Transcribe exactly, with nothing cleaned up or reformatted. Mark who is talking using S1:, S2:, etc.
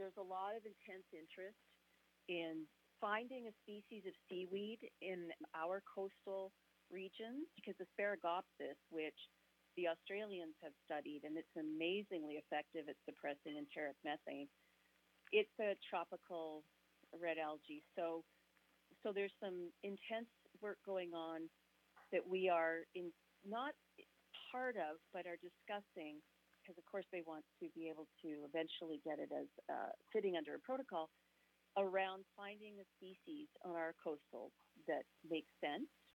S1: there's a lot of intense interest in finding a species of seaweed in our coastal regions because Asparagopsis, which the Australians have studied, and it's amazingly effective at suppressing enteric methane, it's a tropical red algae. So, so there's some intense work going on that we are in not part of, but are discussing, because of course they want to be able to eventually get it as uh, fitting under a protocol around finding a species on our coastal that makes sense